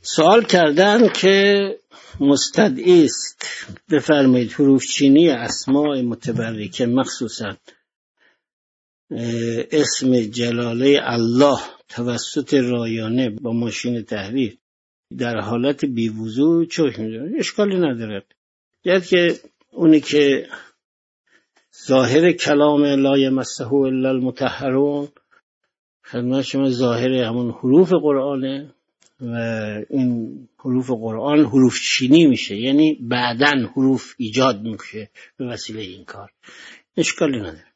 سوال کردن که مستدعی است بفرمایید حروف چینی اسماء متبرکه مخصوصا اسم جلاله الله توسط رایانه با ماشین تحریر در حالت بیوضوح چوک می‌زنه، اشکالی نداره. یاد که اونی که ظاهر کلام لا یمسه الا المطهرون خدمت شما ظاهر همون حروف قرآنه و این حروف قرآن حروف چینی میشه، یعنی بعدن حروف ایجاد میشه به وسیله این کار، اشکالی نداره.